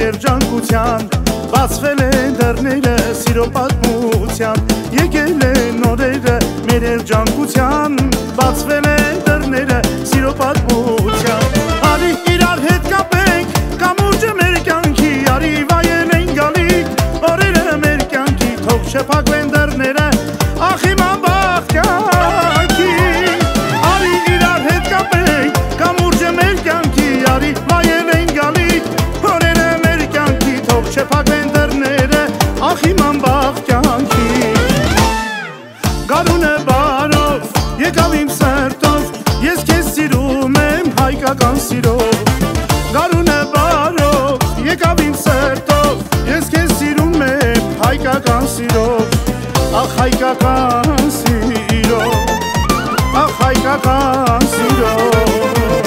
երջանկության, բացվել են դռները սիրո պատմության, եկել են օրերը մեր երջանկության, բացվել են դռները սիրո պատմության։ Արի իրար հետ կապենք, կամուրջը մեր կյանքի, արի վայելենք գալիք օրերը մեր կյանքի, թող չփակվեն դռները ախ իմ ամբախ կյանքի։ Արի իրար հետ կապենք, կամուրջը մեր կյանքի, արի վայելենք գալիք օրերը մեր կյանքի, թող չփակվեն դռները ախ իմ ամբախ կյանքի։ Գարունը բարով եկավ իմ սրտով, ես քեզ սիրում եմ հայկական սիրով։ Գարունը բարով եկավ իմ սրտով, ես քեզ սիրում եմ հայկական սիրով, ախ հայկական սիրով, ախ հայկական սիրով։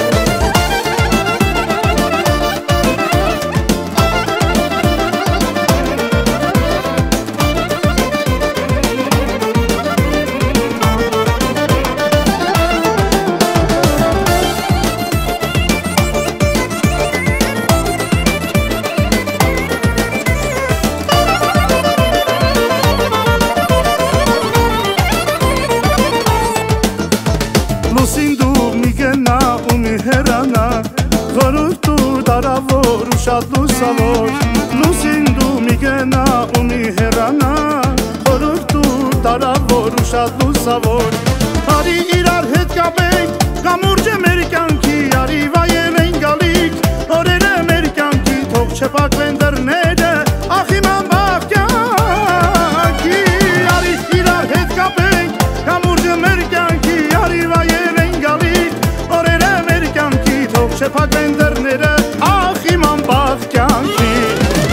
Լուսին դու մի գնա ու մի հեռանա, խորհուրդ ու տարավոր ու շատ լուսավոր։ Լուսին դու մի գնա ու մի հեռանա, խորհուրդ ու տարավոր ու շատ լուսավոր։ Արի իրար հետ կապենք, կամուրջը մեր կյանքի, արի